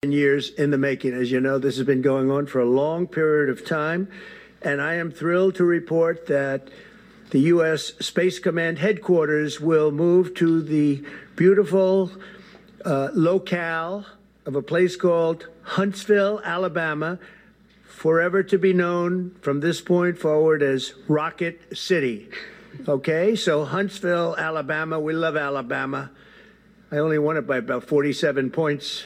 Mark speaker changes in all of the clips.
Speaker 1: years in the making. As you know, this has been going on for a long period of time, and I am thrilled to report that the U.S. Space Command headquarters will move to the beautiful locale of a place called Huntsville, Alabama, forever to be known from this point forward as Rocket City. Okay, so Huntsville, Alabama, we love Alabama. I only won it by about 47 points.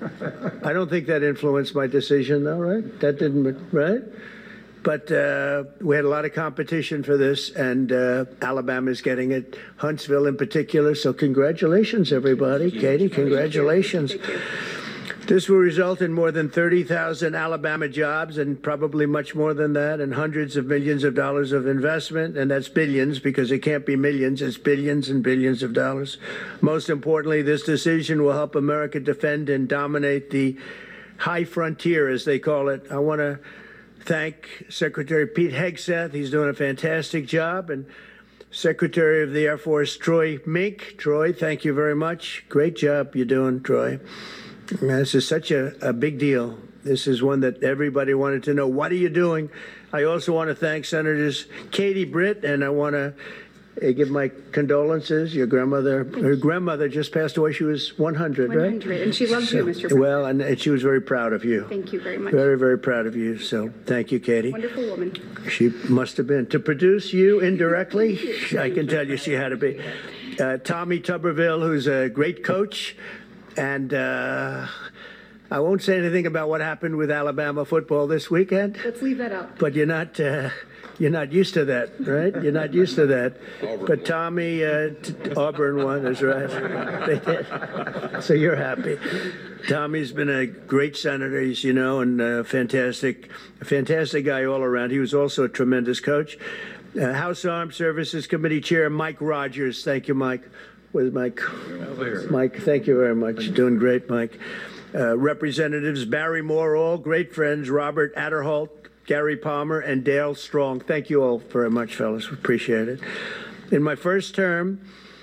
Speaker 1: I don't think that influenced my decision, though, right? That didn't, right? But we had a lot of competition for this, and Alabama's getting it, Huntsville in particular. So congratulations, everybody. Katie, congratulations.
Speaker 2: Thank you.
Speaker 1: This will result in more than 30,000 Alabama jobs, and probably much more than that, and hundreds of millions of dollars of investment, and that's billions, because it can't be millions, it's billions and billions of dollars. Most importantly, this decision will help America defend and dominate the high frontier, as they call it. I want to thank Secretary Pete Hegseth. He's doing a fantastic job, and Secretary of the Air Force Troy Mink. Troy, thank you very much. Great job you're doing, Troy. This is such a big deal. This is one that everybody wanted to know. What are you doing? I also want to thank Senators Katie Britt, and I want to give my condolences. Your grandmother, her grandmother just passed away. She was 100, right?
Speaker 2: 100, and she loves you, Mr. President.
Speaker 1: Well, and she was very proud of you.
Speaker 2: Thank you very much.
Speaker 1: Very, very proud of you. So thank you, Katie.
Speaker 2: Wonderful woman.
Speaker 1: She must have been. To produce you indirectly, I can tell you she had to be. Tommy Tuberville, who's a great coach. And I won't say anything about what happened with Alabama football this weekend.
Speaker 2: Let's leave that out.
Speaker 1: But you're not used to that, right? You're not used to that. But Tommy, Auburn won, that's right. They did. So you're happy. Tommy's been a great senator, as you know, and a fantastic guy all around. He was also a tremendous coach. House Armed Services Committee Chair Mike Rogers. Thank you, Mike. Where's Mike? Over here. Mike, thank you very much. Doing great, Mike. Representatives Barry Moore, all great friends, Robert Adderholt, Gary Palmer, and Dale Strong. Thank you all very much, fellas. Appreciate it. In my first term,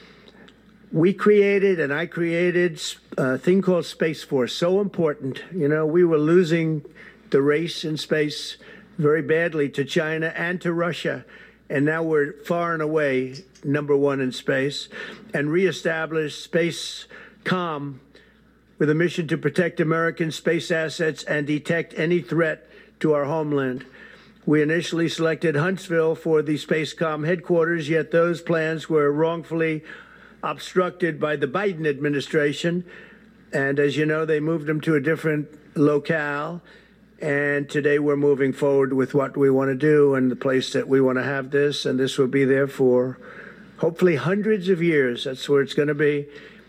Speaker 1: I created a thing called Space Force. So important. You know, we were losing the race in space very badly to China and to Russia. And now we're far and away #1 in space, and reestablished SpaceCom with a mission to protect American space assets and detect any threat to our homeland. We initially selected Huntsville for the SpaceCom headquarters, yet those plans were wrongfully obstructed by the Biden administration. And as you know, they moved them to a different locale. And today we're moving forward with what we want to do and the place that we want to have this. And this will be there for hopefully hundreds of years. That's where it's going to be.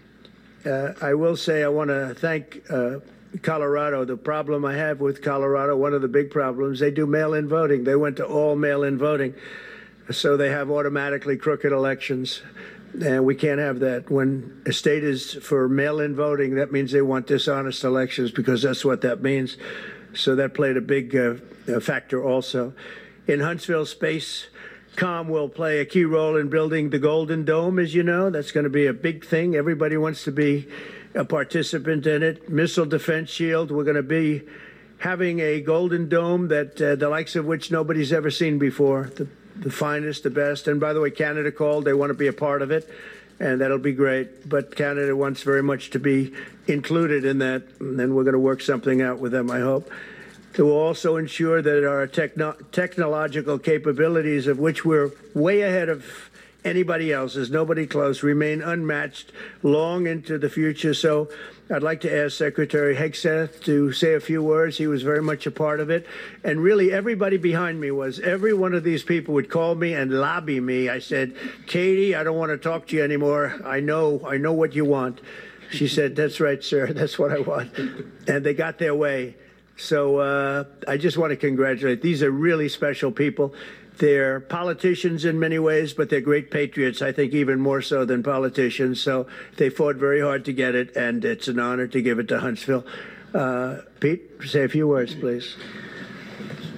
Speaker 1: I will say I want to thank Colorado. The problem I have with Colorado, one of the big problems, they do mail-in voting. They went to all mail-in voting. So they have automatically crooked elections. And we can't have that. When a state is for mail-in voting, that means they want dishonest elections, because that's what that means. So that played a big factor also. In Huntsville, SpaceCom will play a key role in building the Golden Dome, as you know. That's going to be a big thing. Everybody wants to be a participant in it. Missile Defense Shield, we're going to be having a Golden Dome that the likes of which nobody's ever seen before. The finest, the best. And by the way, Canada called. They want to be a part of it, and that'll be great. But Canada wants very much to be included in that, and then we're going to work something out with them, I hope. It will also ensure that our technological capabilities, of which we're way ahead of anybody else, there's nobody close, remain unmatched long into the future. So I'd like to ask Secretary Hegseth to say a few words. He was very much a part of it. And really, everybody behind me was. Every one of these people would call me and lobby me. I said, Katie, I don't want to talk to you anymore. I know what you want. She said, that's right, sir. That's what I want. And they got their way. So I just want to congratulate. These are really special people. They're politicians in many ways, but they're great patriots, I think even more so than politicians. So they fought very hard to get it, and it's an honor to give it to Huntsville. Pete, say a few words, please.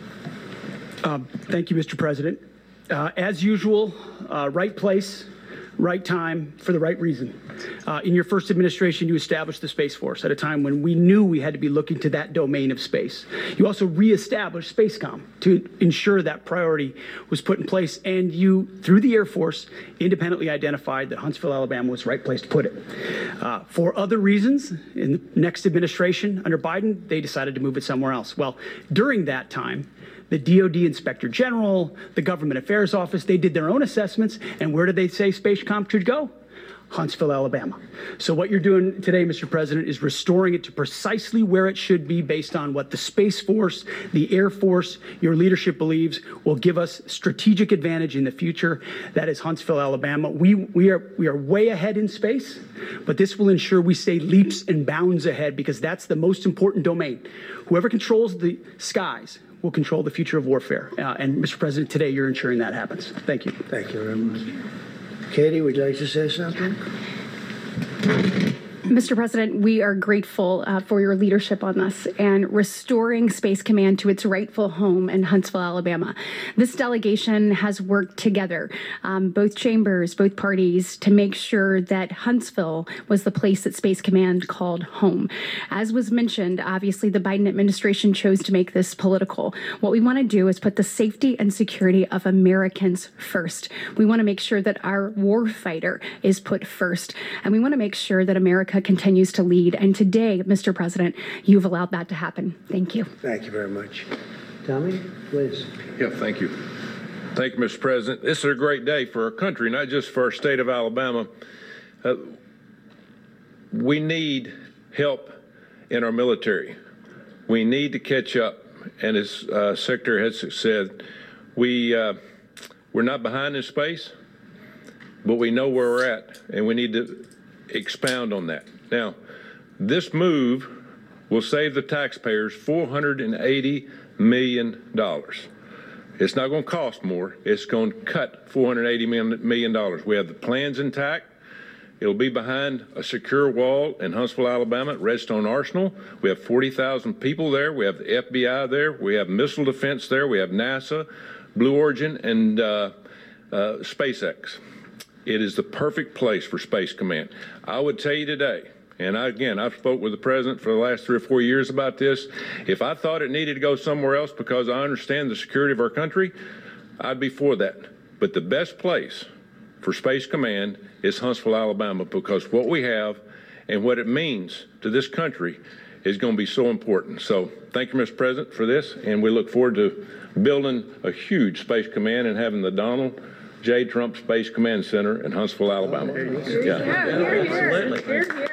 Speaker 3: Thank you, Mr. President. As usual, right place, right time for the right reason. In your first administration, you established the Space Force at a time when we knew we had to be looking to that domain of space. You also reestablished SpaceCom to ensure that priority was put in place, and you, through the Air Force, independently identified that Huntsville, Alabama was the right place to put it. For other reasons, in the next administration under Biden, they decided to move it somewhere else. Well, during that time, the DoD Inspector General, the Government Affairs Office, they did their own assessments, and where did they say SpaceCom should go? Huntsville, Alabama. So what you're doing today, Mr. President, is restoring it to precisely where it should be based on what the Space Force, the Air Force, your leadership believes will give us strategic advantage in the future. That is Huntsville, Alabama. We are way ahead in space, but this will ensure we stay leaps and bounds ahead because that's the most important domain. Whoever controls the skies will control the future of warfare. And Mr. President, today you're ensuring that happens. Thank you.
Speaker 1: Thank you very much. Katie, would you like to say something?
Speaker 2: Mr. President, we are grateful for your leadership on this and restoring Space Command to its rightful home in Huntsville, Alabama. This delegation has worked together, both chambers, both parties, to make sure that Huntsville was the place that Space Command called home. As was mentioned, obviously the Biden administration chose to make this political. What we want to do is put the safety and security of Americans first. We want to make sure that our warfighter is put first, and we want to make sure that America continues to lead. And today, Mr. President, you've allowed that to happen. Thank you.
Speaker 1: Thank you very much. Tommy, please.
Speaker 4: Yeah, thank you. Thank you, Mr. President. This is a great day for our country, not just for our state of Alabama. We need help in our military. We need to catch up. And as Secretary Hudson said, we're not behind in space, but we know where we're at, and we need to expound on that. Now, this move will save the taxpayers $480 million. It's not going to cost more. It's going to cut $480 million. We have the plans intact. It'll be behind a secure wall in Huntsville, Alabama, at Redstone Arsenal. We have 40,000 people there. We have the FBI there. We have missile defense there. We have NASA, Blue Origin, and SpaceX. It is the perfect place for Space Command. I would tell you today, and I've spoke with the president for the last 3 or 4 years about this. If I thought it needed to go somewhere else because I understand the security of our country, I'd be for that. But the best place for Space Command is Huntsville, Alabama, because what we have and what it means to this country is going to be so important. So thank you, Mr. President, for this, and we look forward to building a huge Space Command and having the Donald J. Trump Space Command Center in Huntsville, Alabama.
Speaker 3: Absolutely.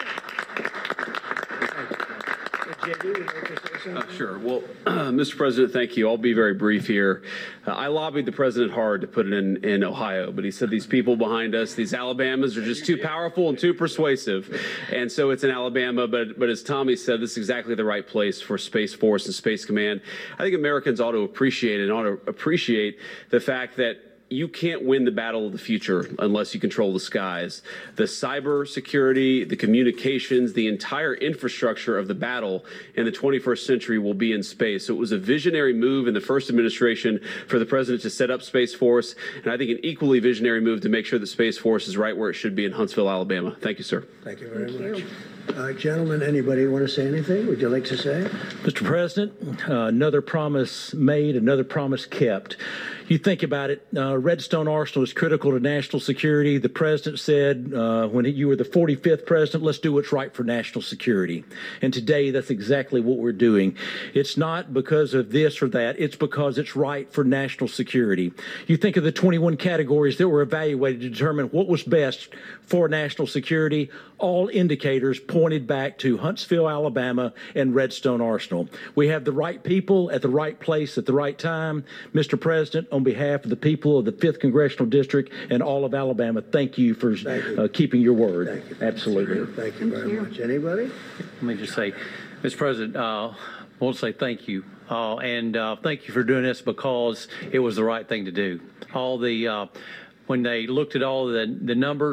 Speaker 5: Sure. Well, Mr. President, thank you. I'll be very brief here. I lobbied the president hard to put it in Ohio, but he said these people behind us, these Alabamas, are just too powerful and too persuasive. And so it's in Alabama. But as Tommy said, this is exactly the right place for Space Force and Space Command. I think Americans ought to appreciate the fact that you can't win the battle of the future unless you control the skies. The cyber security, the communications, the entire infrastructure of the battle in the 21st century will be in space. So it was a visionary move in the first administration for the president to set up Space Force, and I think an equally visionary move to make sure that Space Force is right where it should be in Huntsville, Alabama. Thank you, sir.
Speaker 1: Thank you very much. Gentlemen, anybody want to say anything? Would you like to say?
Speaker 6: Mr. President, another promise made, another promise kept. You think about it, Redstone Arsenal is critical to national security. The president said when you were the 45th president, let's do what's right for national security. And today, that's exactly what we're doing. It's not because of this or that. It's because it's right for national security. You think of the 21 categories that were evaluated to determine what was best for national security. All indicators pointed back to Huntsville, Alabama, and Redstone Arsenal. We have the right people at the right place at the right time. Mr. President, on behalf of the people of the 5th Congressional District and all of Alabama, thank you for keeping your word.
Speaker 1: Thank you.
Speaker 6: Absolutely.
Speaker 1: Thank you very much. Anybody?
Speaker 7: Let me just say, Mr. President, I want to say thank you. And thank you for doing this because it was the right thing to do. When they looked at all the numbers,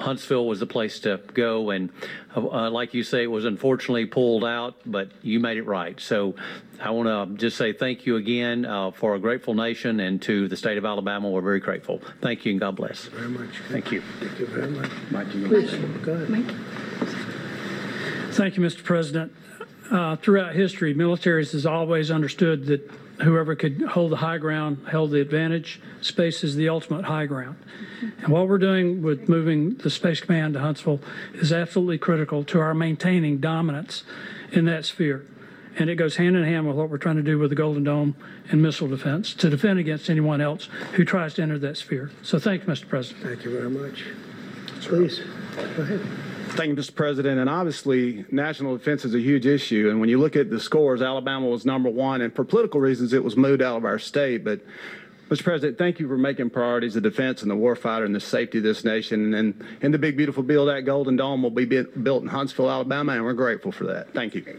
Speaker 7: Huntsville was the place to go. And like you say, it was unfortunately pulled out, but you made it right. So I want to just say thank you again for a grateful nation, and to the state of Alabama. We're very grateful. Thank you, and God bless.
Speaker 1: Very much.
Speaker 7: Thank you.
Speaker 1: Thank you very much.
Speaker 3: Mike,
Speaker 1: Please, go ahead.
Speaker 2: Mike?
Speaker 8: Thank you, Mr. President. Throughout history, militaries has always understood that whoever could hold the high ground held the advantage. Space is the ultimate high ground. And what we're doing with moving the Space Command to Huntsville is absolutely critical to our maintaining dominance in that sphere. And it goes hand in hand with what we're trying to do with the Golden Dome and missile defense to defend against anyone else who tries to enter that sphere. So thank you, Mr. President.
Speaker 1: Thank you very much. Please, go ahead.
Speaker 9: Thank you, Mr. President. And obviously, national defense is a huge issue. And when you look at the scores, Alabama was #1. And for political reasons, it was moved out of our state. But, Mr. President, thank you for making priorities the defense and the warfighter and the safety of this nation. And in the big, beautiful bill, that Golden Dome will be built in Huntsville, Alabama, and we're grateful for that. Thank you.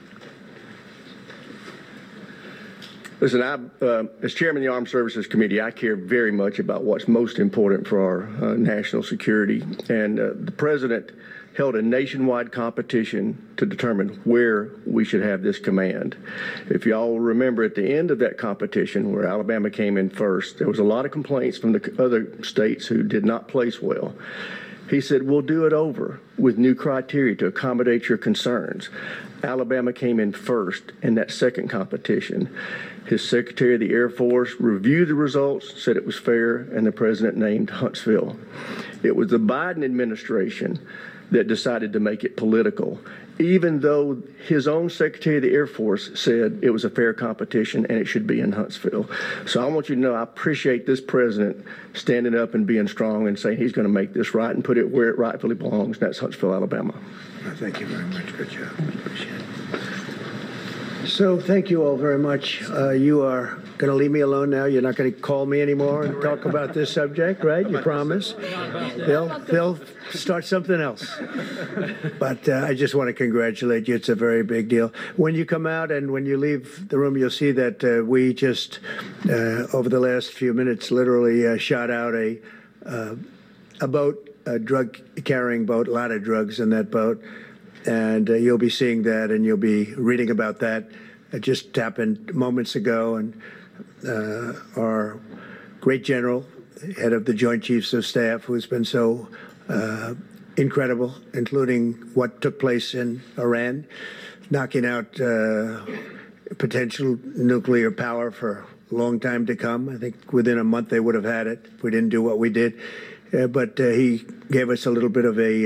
Speaker 10: Listen, as chairman of the Armed Services Committee, I care very much about what's most important for our national security. And the president held a nationwide competition to determine where we should have this command. If y'all remember, at the end of that competition, where Alabama came in first, there was a lot of complaints from the other states who did not place well. He said, we'll do it over with new criteria to accommodate your concerns. Alabama came in first in that second competition. His Secretary of the Air Force reviewed the results, said it was fair, and the president named Huntsville. It was the Biden administration that decided to make it political, even though his own Secretary of the Air Force said it was a fair competition and it should be in Huntsville. So I want you to know I appreciate this president standing up and being strong and saying he's going to make this right and put it where it rightfully belongs, and that's Huntsville, Alabama.
Speaker 1: Thank you very much. Good job. Appreciate it. So thank you all very much. You are going to leave me alone now. You're not going to call me anymore and talk about this subject, right? You promise? They'll start something else. But I just want to congratulate you. It's a very big deal. When you come out and when you leave the room, you'll see that we just, over the last few minutes, literally shot out a boat, a drug-carrying boat, a lot of drugs in that boat. And you'll be seeing that, and you'll be reading about that. It just happened moments ago, and our great general, head of the Joint Chiefs of Staff, who's been so incredible, including what took place in Iran, knocking out potential nuclear power for a long time to come. I think within a month they would have had it if we didn't do what we did. But he gave us a little bit of a